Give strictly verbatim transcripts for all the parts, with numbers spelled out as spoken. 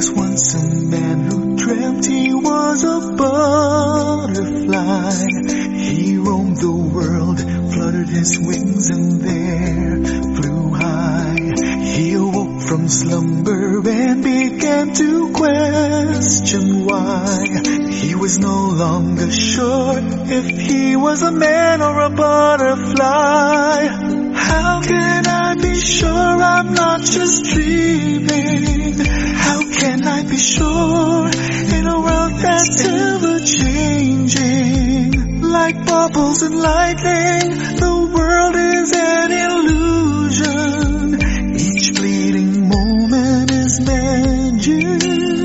was once a man who dreamt he was a butterfly. He roamed the world, fluttered his wings and there flew high. He awoke from slumber and began to question why. He was no longer sure if he was a man or a butterfly. How can I be sure I'm not just dreaming? How can I be sure in a world that's ever changing? Like bubbles and lightning, the world is an illusion. Each fleeting moment is magic,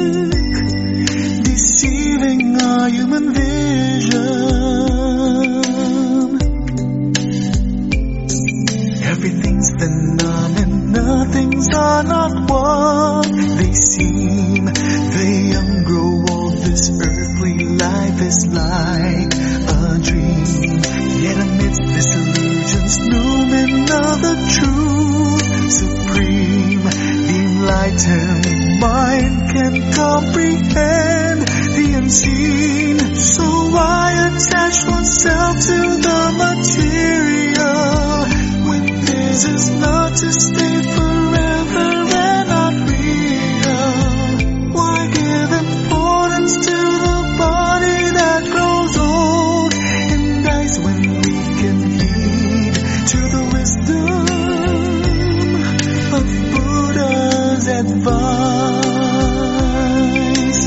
deceiving our human vision. Everything's phenomena, things are not what they seem. The young grow old, this earthly life is like a dream. Yet amidst this illusion's noumena, the truth supreme, the enlightened mind can comprehend the unseen. So why attach oneself to the material when this is not to stay forever and not real? Why give importance to the body that grows old and dies when we can heed to the wisdom of Buddha's advice?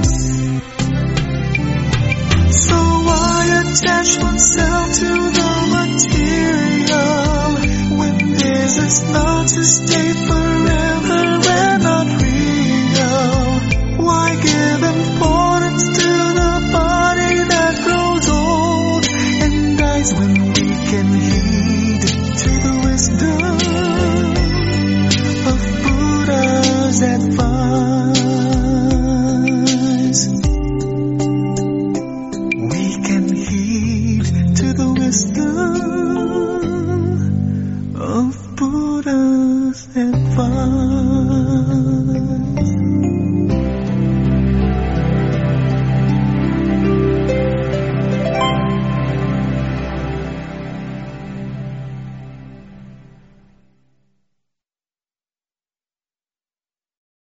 So why attach oneself to the material when this is not to stay forever and not real? Why give importance to the body that grows old and dies when we can heed to the wisdom of Buddha's advice? We can heed to the wisdom of Buddha's advice.